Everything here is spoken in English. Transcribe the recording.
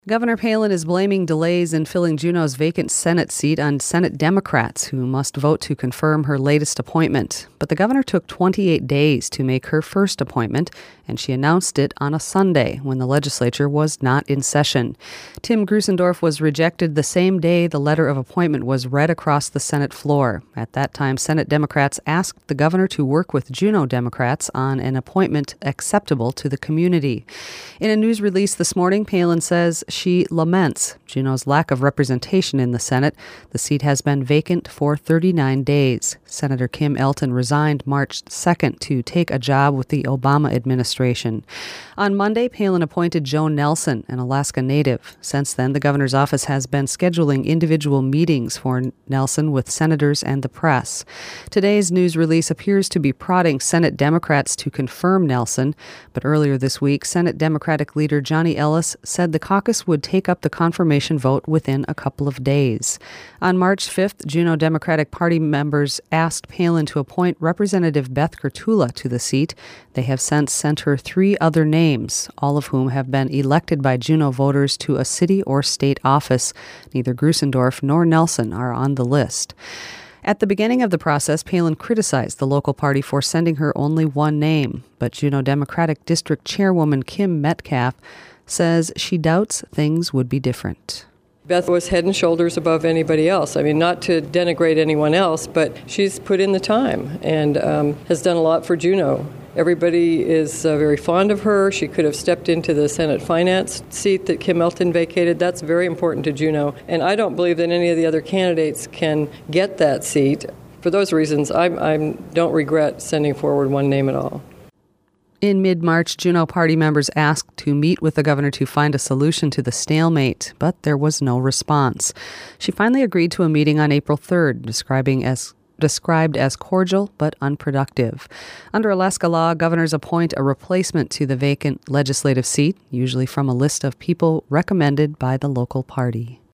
Governor Palin is blaming delays in filling Juneau's vacant Senate seat on Senate Democrats, who must vote to confirm her latest appointment. But the governor took 28 days to make her first appointment, and she announced it on a Sunday when the legislature was not in session. Tim Grusendorf was rejected the same day the letter of appointment was read across the Senate floor. At that time, Senate Democrats asked the governor to work with Juneau Democrats on an appointment acceptable to the community. In a news release this morning, Palin says she laments Juneau's lack of representation in the Senate. The seat has been vacant for 39 days. Senator Kim Elton resigned March 2nd to take a job with the Obama administration. On Monday, Palin appointed Joe Nelson, an Alaska native. Since then, the governor's office has been scheduling individual meetings for Nelson with senators and the press. Today's news release appears to be prodding Senate Democrats to confirm Nelson, but earlier this week, Senate Democratic leader Johnny Ellis said the caucus would take up the confirmation vote within a couple of days. On March 5th, Juneau Democratic Party members asked Palin to appoint Representative Beth Kurtula to the seat. They have since sent her 3 other names, all of whom have been elected by Juneau voters to a city or state office. Neither Grusendorf nor Nelson are on the list. At the beginning of the process, Palin criticized the local party for sending her only one name, but Juneau Democratic District Chairwoman Kim Metcalf says she doubts things would be different. Beth was head and shoulders above anybody else. I mean, not to denigrate anyone else, but she's put in the time and has done a lot for Juneau. Everybody is very fond of her. She could have stepped into the Senate Finance seat that Kim Elton vacated. That's very important to Juneau. And I don't believe that any of the other candidates can get that seat. For those reasons, I don't regret sending forward one name at all. In mid-March, Juneau party members asked to meet with the governor to find a solution to the stalemate, but there was no response. She finally agreed to a meeting on April 3rd, described as cordial but unproductive. Under Alaska law, governors appoint a replacement to the vacant legislative seat, usually from a list of people recommended by the local party.